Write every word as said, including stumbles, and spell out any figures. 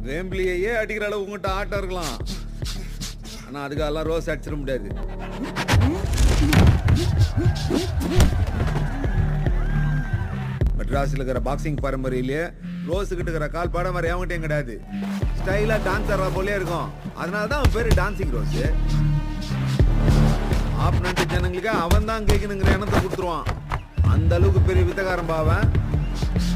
வேம்பிலியே அடிக்கிற அளவு உங்ககிட்ட ஆட்டம் இருக்கலாம். ஆனா அதுக்கெல்லாம் ரோஸ் அடிச்சிட முடியாது. மெட்ராஸில் இருக்கிற பாக்ஸிங் பரம்பரையிலேயே ரோஸு கிட்ட இருக்கிற கால் பாடம் வர எவங்கிட்டையும் கிடையாது. ஸ்டைலா டான்ஸ் ஆடுற போலே இருக்கும். அதனால தான் அவன் பேரு டான்சிங் ரோஸ். ஆப்னண்ட் ஜனங்களுக்கு அவன் தான் கேட்கணுங்கிற எண்ணத்தை கொடுத்துருவான். அந்த அளவுக்கு பெரிய வித்தகாரம் பாவன்.